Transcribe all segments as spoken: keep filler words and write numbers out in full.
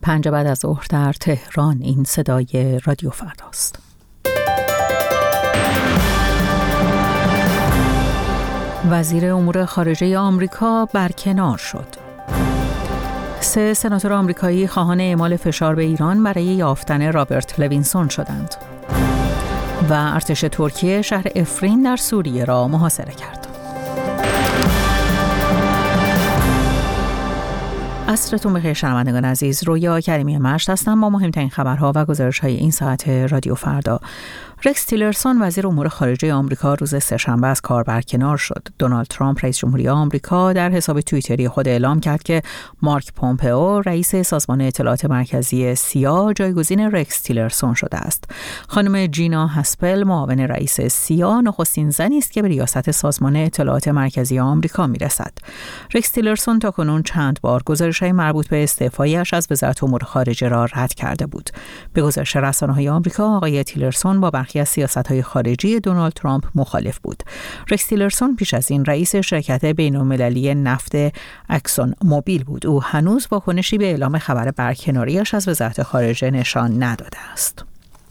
پنج بعد از ظهر در تهران. این صدای رادیو فرداست. وزیر امور خارجه آمریکا برکنار شد. سه سناتور آمریکایی خواهان اعمال فشار به ایران برای یافتن رابرت لوینسون شدند. و ارتش ترکیه شهر افرین در سوریه را محاصره کرد. عصرتون بخیر شنوندگان عزیز، رویا کریمی مشت هستم با مهمترین خبرها و گزارش‌های این ساعت رادیو فردا. رکس تیلرسون وزیر امور خارجه آمریکا روز سه‌شنبه از کار برکنار شد. دونالد ترامپ رئیس جمهوری آمریکا در حساب توییتری خود اعلام کرد که مارک پومپئو رئیس سازمان اطلاعات مرکزی سیا جایگزین رکس تیلرسون شده است. خانم جینا هاسپل معاون رئیس سیا نخستین زنی است که به ریاست سازمان اطلاعات مرکزی آمریکا میرسد. رکس تیلرسون تاکنون چند بار گزارش‌های مربوط به استعفایش از وزارت امور خارجه را رد کرده بود. به گزارش رسانه‌های آمریکا، آقای تیلرسون با برخی از سیاست‌های خارجی دونالد ترامپ مخالف بود. رکس تیلرسون پیش از این رئیس شرکت بین‌المللی نفت اکسون موبیل بود. او هنوز واکنشی به اعلام خبر برکناریش از وزارت خارجه نشان نداده است.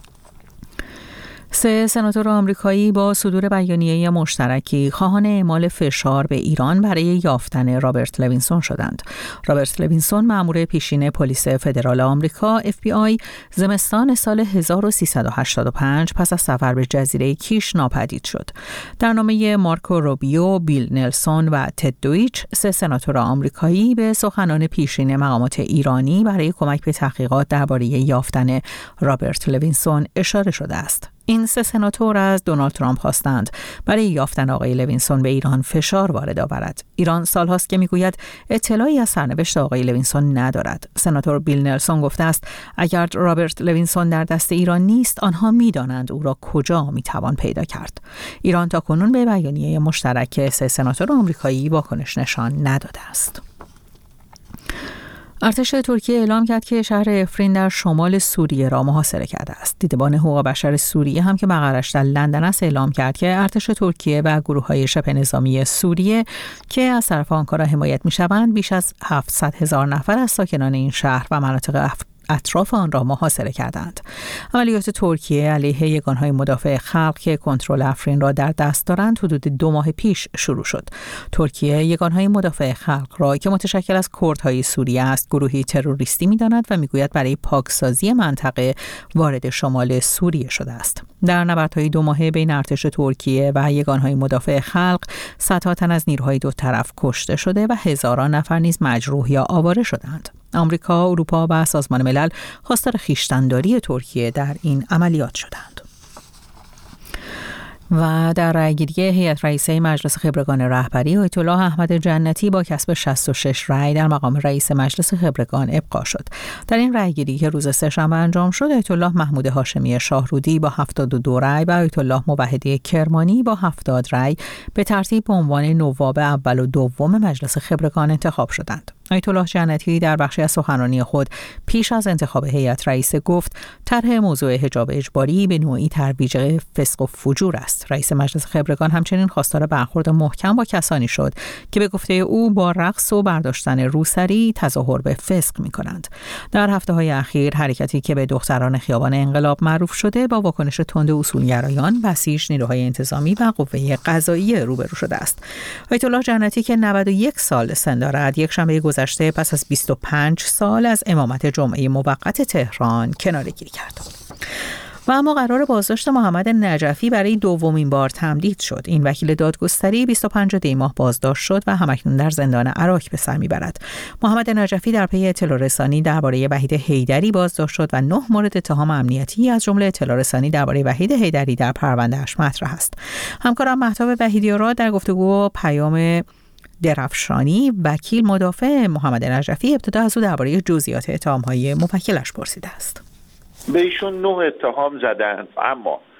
سه سناتور آمریکایی با صدور بیانیه مشترکی خواهان اعمال فشار به ایران برای یافتن رابرت لوینسون شدند. رابرت لوینسون مأمور پیشین پلیس فدرال آمریکا اف بی آی زمستان سال هزار و سیصد و هشتاد و پنج پس از سفر به جزیره کیش ناپدید شد. در نامه مارکو روبیو، بیل نلسون و تد دویچ، سه سناتور آمریکایی به سخنان پیشین مقامات ایرانی برای کمک به تحقیقات درباره یافتن رابرت لوینسون اشاره شده است. این سه سناتور از دونالد ترامپ خواستند برای یافتن آقای لوینسون به ایران فشار وارد آورد. ایران سالهاست که میگوید اطلاعی از سرنوشت آقای لوینسون ندارد. سناتور بیل نلسون گفته است اگر رابرت لوینسون در دست ایران نیست، آنها میدانند او را کجا میتوان پیدا کرد. ایران تاکنون به بیانیه مشترک سه سناتور آمریکایی واکنش نشان نداده است. ارتش ترکیه اعلام کرد که شهر افرین در شمال سوریه را محاصره کرده است. دیدبان حقوق بشر سوریه هم که مقرش در لندن است اعلام کرد که ارتش ترکیه و گروه‌های شبه نظامی سوریه که از طرف آنکارا حمایت می‌شوند بیش از هفتصد هزار نفر از ساکنان این شهر و مناطق اف... اطراف آن را محاصره کردند. عملیات ترکیه علیه یگانهای مدافع خلق که کنترل افرین را در دست دارند حدود دو ماه پیش شروع شد. ترکیه یگانهای مدافع خلق را که متشکل از کردهای سوریه است گروهی تروریستی می‌داند و میگوید برای پاکسازی منطقه وارد شمال سوریه شده است. در نبردهای دو ماهه بین ارتش ترکیه و یگانهای مدافع خلق صدها تن از نیروهای دو طرف کشته شده و هزاران نفر نیز مجروح یا آواره شدند. آمریکا، اروپا و سازمان ملل خواستار خویشتن‌داری ترکیه در این عملیات شدند. و در رأیگیری هیئت رئیسه مجلس خبرگان رهبری، آیت الله احمد جنتی با کسب شصت و شش رأی در مقام رئیس مجلس خبرگان ابقا شد. در این رأیگیری که روز سه‌شنبه انجام شد، آیت الله محمود هاشمی شاهرودی با هفتاد و دو رأی و آیت الله موحدی کرمانی با هفتاد رأی به ترتیب به عنوان نواب اول و دوم مجلس خبرگان انتخاب شدند. آیت الله جنتی در بخشی از سخنرانی خود پیش از انتخاب هیئت رئیسه گفت طرح موضوع حجاب اجباری به نوعی ترویج فسق و فجور است. رئیس مجلس خبرگان همچنین خواستار برخورد محکم با کسانی شد که به گفته او با رقص و برداشتن روسری تظاهر به فسق می‌کنند. در هفته‌های اخیر حرکتی که به دختران خیابان انقلاب معروف شده با واکنش تند اصولگرایان، بسیج، نیروهای انتظامی و قوه قضاییه روبرو شده است. آیت الله جنتی که نود و یک سال سن دارد، یک شنبه گذشته پس از بیست و پنج سال از امامت جمعه موقت تهران کناره‌گیری کرد. و اما قرار بازداشت محمد نجفی برای دومین بار تمدید شد. این وکیل دادگستری بیست و پنج دی ماه بازداشت شد و همکنون در زندان عراق به سر میبرد. محمد نجفی در پی اطلاع رسانی درباره وحید حیدری بازداشت شد و نه مورد اتهام امنیتی از جمله اطلاع رسانی درباره وحید حیدری در پرونده‌اش مطرح است. همکارم مهتاب وحیدی‌آراد در گفتگو پیام درفشانی، وکیل مدافع محمد نجفی، ابتدا از او درباره جزئیات اتهام‌های موکلش پرسیده است. به ایشون نه اتهام زدن، اما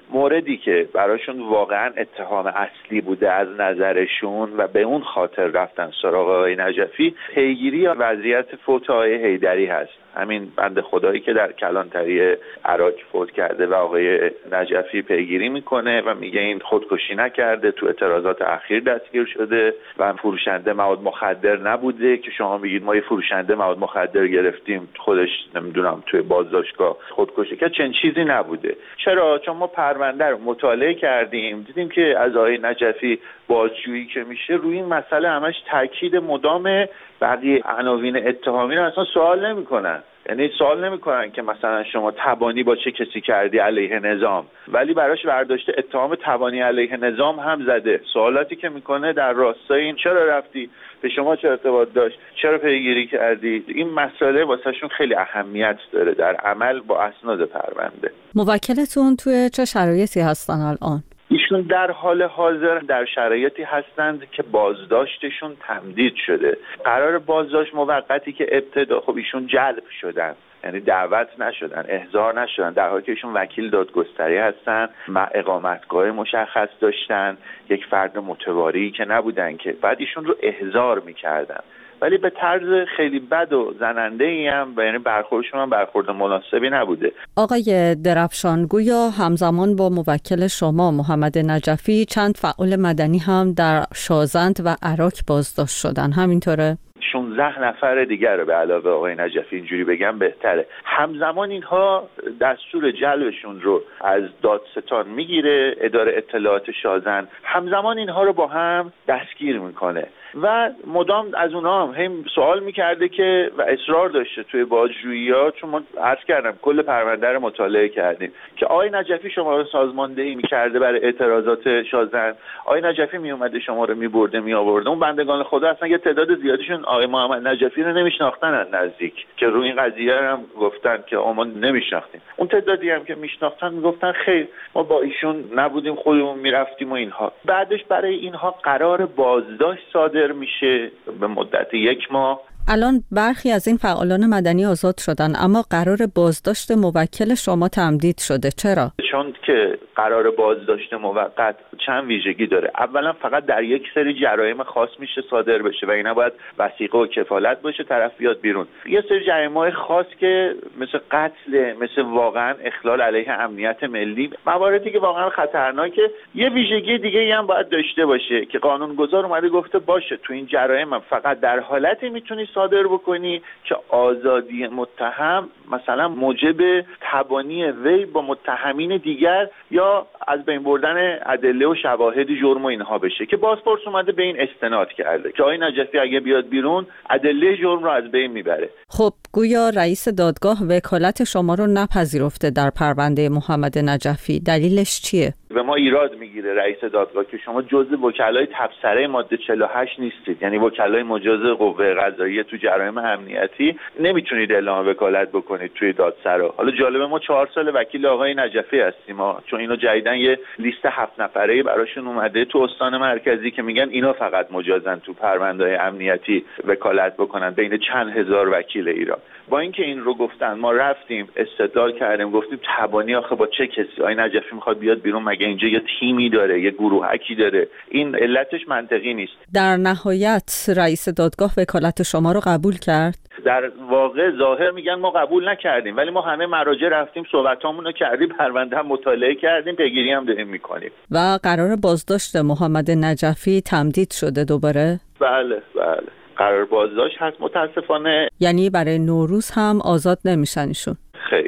موردی که براشون واقعا اتهام اصلی بوده از نظرشون و به اون خاطر رفتن سراغ آقای نجفی، پیگیری یا وضعیت فوت آقای حیدری هست. همین بنده خدایی که در کلانتری عراق فوت کرده و آقای نجفی پیگیری میکنه و میگه این خودکشی نکرده، تو اعتراضات اخیر دستگیر شده و فروشنده مواد مخدر نبوده که شما میگید ما یه فروشنده مواد مخدر گرفتیم خودش نمیدونم توی بازداشتگاه خودکشی که چنین چیزی نبوده. چرا؟ چون ما پرونده رو مطالعه کردیم، دیدیم که از آقای نجفی بازجویی که میشه روی این مسئله همش تاکید مدام، بقیه عناوین اتهامی رو اصلا سوال نمیکنن. یعنی سوال نمیکنن که مثلا شما تبانی با چه کسی کردی علیه نظام، ولی براش برداشته اتهام تبانی علیه نظام هم زده. سوالاتی که میکنه در راستای این چرا رفتی، به شما چه ارتباط داشت، چرا پیگیری کردی، این مسئله واسهشون خیلی اهمیت داره در عمل با اسناد پرونده. موکلتون توی چه شرایطی هستن الان؟ ایشون در حال حاضر در شرایطی هستند که بازداشتشون تمدید شده. قرار بازداشت موقتی که ابتدا خب ایشون جلب شدن، یعنی دعوت نشدن، احضار نشدن، در حالی که ایشون وکیل دادگستری هستن، اقامتگاه مشخص داشتن، یک فرد متواری که نبودن که بعد ایشون رو احضار میکردن، ولی به طرز خیلی بد و زننده‌ای هم، یعنی برخوردشون هم برخورد مناسبی نبوده. آقای درفشان، گویا همزمان با موکل شما محمد نجفی چند فعال مدنی هم در شازند و عراق بازداشت شدن، همینطوره؟ شانزده نفر دیگر رو به علاوه آقای نجفی، اینجوری بگم بهتره. همزمان اینها دستور جلبشون رو از دادستان میگیره، اداره اطلاعات شازن همزمان اینها رو با هم دستگیر میکنه و مدام از اونها هم هم سوال میکرده که و اصرار داشته توی بازجویی‌ها، چون ما عرض کردم کل پرونده رو مطالعه کردیم که آقای نجفی شما رو سازماندهی میکرده برای اعتراضات شازن، آقای نجفی میومده شما رو میبرده میآورده. اون بندگان خدا اصلا یه تعداد زیادیشون آقای محمد نجفی رو نمیشناختن از نزدیک، که روی این قضیه هم گفتن که ما نمیشناختیم. اون تعدادی هم که میشناختن میگفتن خیر ما با ایشون نبودیم، خودمون میرفتیم و اینها. بعدش برای اینها قرار بازداشت صادر میشه به مدت یک ماه. الان برخی از این فعالان مدنی آزاد شدن، اما قرار بازداشت موکل شما تمدید شده. چرا؟ چون که قرار بازداشت موقت چند ویژگی داره. اولا فقط در یک سری جرایم خاص میشه صادر بشه و اینا باید وثیقه و کفالت باشه، طرف بیاد بیرون. یه سری جرایم‌های خاص که مثل قتل، مثل واقعا اخلال علیه امنیت ملی، مواردی که واقعا خطرناکه. یه ویژگی دیگه هم باید داشته باشه که قانونگذار اومده گفته باشه تو این جرایم فقط در حالتی میتونی صادر بکنی که آزادی متهم مثلا موجب تبانی وی با متهمین دیگر یا از بین بردن ادله و شواهد جرم و اینها بشه، که بازپرس اومده به این استناد کرده که آقای نجفی اگه بیاد بیرون ادله جرم رو از بین میبره. خب گویا رئیس دادگاه وکالت شما رو نپذیرفته در پرونده محمد نجفی، دلیلش چیه؟ به ما ایراد میگیره رئیس دادگاه که شما جزء وکلای تبصره ماده چهل و هشت نیستید، یعنی وکلای مجاز قوه قضاییه تو جرایم امنیتی نمیتونید اعلام وکالت بکنید توی دادسرا. حالا جالبه ما چهار سال وکیل آقای نجفی هستیم ما، چون اینو جدیدن یه لیست هفت نفره‌ای براشون اومده تو استان مرکزی که میگن اینا فقط مجازن تو پرونده‌های امنیتی وکالت بکنن بین چند هزار وکیل ایران. با اینکه این رو گفتن ما رفتیم استدلال کردیم، گفتیم تبانی آخه با چه کسی؟ آقای نجفی میخواد بیاد بیرون، مگه اینجا یه تیمی داره، یه گروهکی داره؟ این علتش منطقی نیست. در نهایت رئیس دادگاه وکالت شما رو قبول کرد؟ در واقع ظاهر میگن ما قبول نکردیم، ولی ما همه مراجع رفتیم، صحبتامون رو کردیم، پرونده هم مطالعه کردیم، پیگیری هم داریم میکنیم. و قرار بازداشت محمد نجفی تمدید شده دوباره؟ بله بله قرار بازداشت هست متاسفانه. یعنی برای نوروز هم آزاد نمیشن ایشون؟ خیر.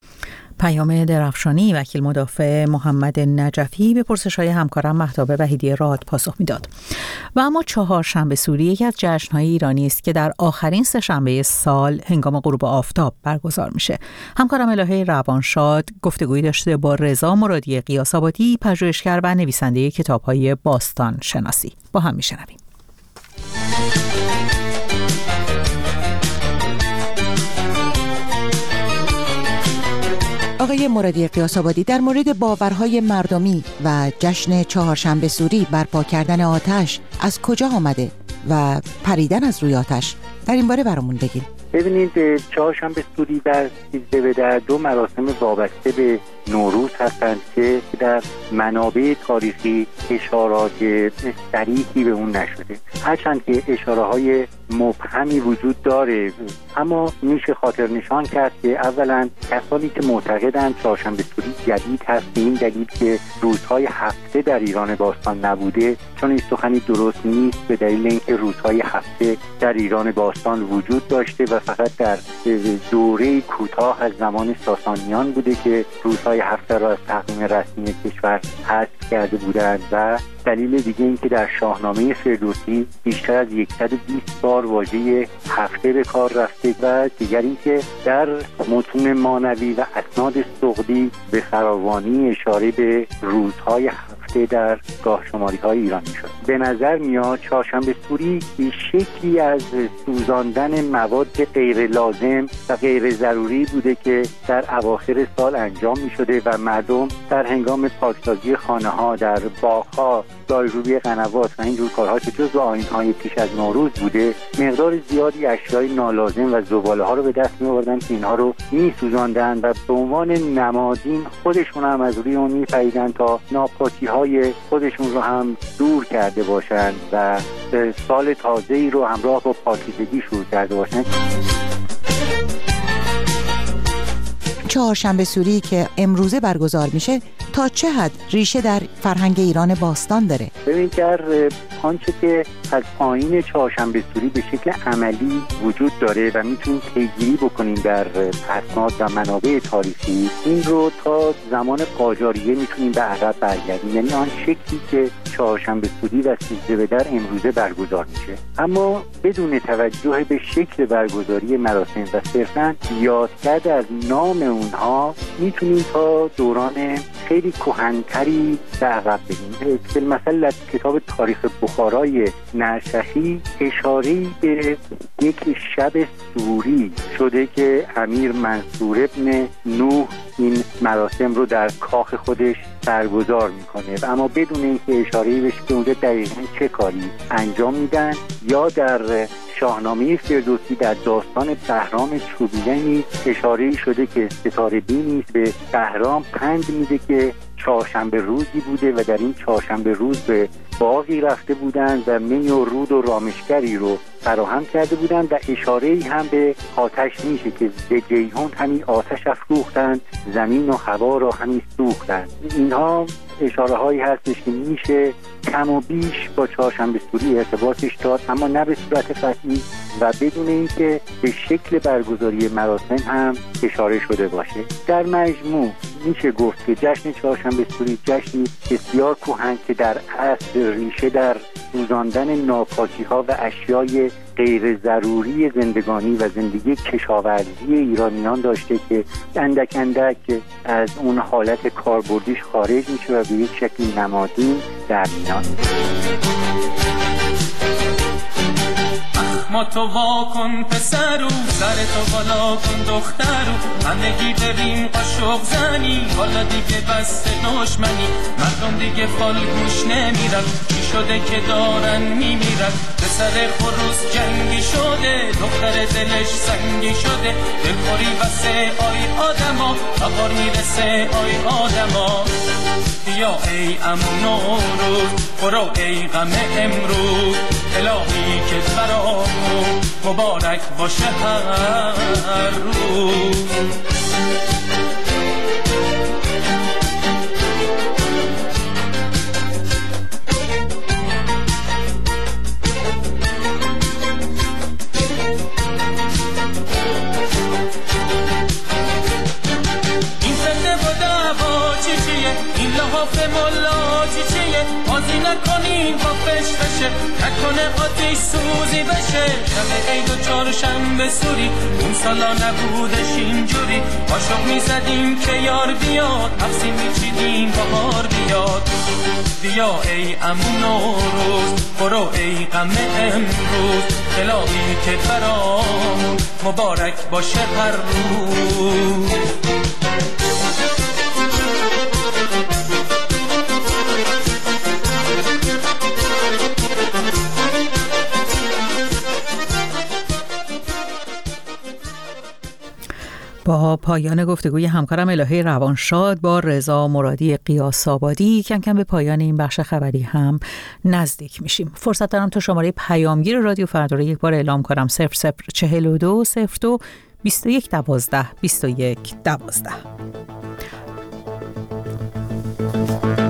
پیام درفشانی وکیل مدافع محمد نجفی به پرسش‌های همکارم مهتاب وحیدی راد پاسخ میداد. و اما چهارشنبه سوری یکی از جشن‌های ایرانی است که در آخرین سه‌شنبه سال هنگام غروب آفتاب برگزار میشه. همکارم الهه روانشاد گفتگویی داشته با رضا مرادی قیاس‌آبادی، پژوهشگر و نویسنده کتاب‌های باستان شناسی. با هم میشنویم. آقای مرادی قیاس‌آبادی، در مورد باورهای مردمی و جشن چهارشنبه سوری برپا کردن آتش از کجا آمده و پریدن از روی آتش، در این باره برامون بگید. ببینید چهارشنبه سوری در سیزده به در دو مراسم وابسته به نوروز هستند که در منابع تاریخی اشارات صریحی به اون نشده، هرچند که اشاره های مبهمی وجود داره، اما میشه خاطر نشان کرد که اولا کسانی که معتقدند چهارشنبه سوری جدید هست به این دلیل که روزهای هفته در ایران باستان نبوده، چون این سخنی درست نیست، به دلیل اینکه روزهای هفته در ایران باستان وجود داشته و فقط در دوره کوتاه از زمان ساسانیان بوده که روزهای هفته را از تقویم رسمی کشور حذف کرده بودند. و دلیل دیگه این که در شاهنامه فردوسی بیشتر از صد و بیست بار واژه هفته به کار رفته و دیگر این که در متون مانوی و اسناد سغدی به فراوانی اشاره به روزهای هفته در گاه شماری های ایرانی شد. به نظر میاد چهارشنبه سوری به شکلی از سوزاندن مواد غیر لازم و غیر ضروری بوده که در اواخر سال انجام می شده و مردم در هنگام پاکسازی خانه ها، در باغ ها، دایروبی قنوات و اینجور کارها که جزو آیین‌های پیش از نوروز بوده، مقدار زیادی اشیای نالازم و زباله ها رو به دست می آوردن که اینها رو می سوزاندن و به عنوان نمادین خودشون هم از روی اون می پریدن تا ناپاکی های خودشون رو هم دور کرده باشند و سال تازه‌ای رو همراه با پاکیزگی شروع کرده باشند. چهارشنبه سوری که امروزه برگزار میشه تا چه حد ریشه در فرهنگ ایران باستان داره؟ ببین در آنچه که از آیین چهارشنبه سوری به شکل عملی وجود داره و میتونیم پیگیری بکنیم در اسناد و منابع تاریخی، این رو تا زمان قاجاریه میتونیم به عقب برگردیم، یعنی آن شکلی که چهارشنبه سوری و سیزده به در امروزه برگزار میشه. اما بدون توجه به شکل برگزاری مراسم و صرفاً یادکرد از نام اونها میتونیم تا دوران خیلی کهن‌تری به عقب بریم. مثلا در کتاب تاریخ بخارای نرشخی اشاره‌ای به یک شب سوری شده که امیر منصور ابن نوح این مراسم رو در کاخ خودش برگزار میکنه، اما بدون اینکه اشاره‌ای بشه که اونجا دقیقاً چه کاری انجام میدن. یا در شاهنامه فردوسی در داستان بهرام چوبیدنی اشاره‌ای شده که ستاره بینی به بهرام پند میده که چهارشنبه روزی بوده و در این چهارشنبه روز به باغی رفته بودند و می و رود و رامشگری رو فراهم کرده بودند و اشاره‌ای هم به آتش میشه که به جیهون همین آتش افروختند، زمین و هوا را همین سوختند. اینها اشاره هایی هستش که میشه کم و بیش با چهارشنبه سوری ارتباطش داد، اما نه به صورت قطعی و بدون اینکه به شکل برگزاری مراسم هم اشاره شده باشه. در مجموع میشه گفت که جشن چهارشنبه سوری جشنی بسیار کهن که در اصل ریشه در سوزاندن ناپاکی ها و اشیای غیر ضروری زندگانی و زندگی کشاورزی ایرانیان داشته که اندک اندک از اون حالت کاربردیش خارج میشه و به یک شکل نمادین در میاد. ما تو وا کن پسرو، سر تو بالا کن دخترو، همگی بریم قاشق زنی، حالا دیگه بس دشمنی، مردم دیگه فال گوش نمیرن، چی شده که دارن میمیرن، پسر خروس جنگی شده، دختر دلش سنگی شده، دلخوری واسه آی آدما، بهار میرسه آی آدما. بیا ای عمو نوروز، برو ای غم امروز، الهی که برامون مبارک باشه هر روز. این فتنه و دعوا چی چیه، این لحاف ملا چی چیه، بازی نکنین با فش بشه، نکنه آتیش سوزی بشه. شب عید و چهارشنبه سوری اون سالا نبودش اینجوری، عاشق میزدیم که یار بیاد، حفظی میچیدیم بهار بیاد. بیا ای عمو نوروز، برو ای غم امروز، الهی که برامون مبارک باشه هر روز. با پایان گفتگوی همکارم الهه روانشاد با رضا مرادی قیاس‌آبادی کم کم به پایان این بخش خبری هم نزدیک میشیم. فرصت دارم تا شماره پیامگیر رادیو فردا رو یک بار اعلام کنم: صفر صفر چهل و دو صفر دو بیست و یک دوازده بیست و یک دوازده.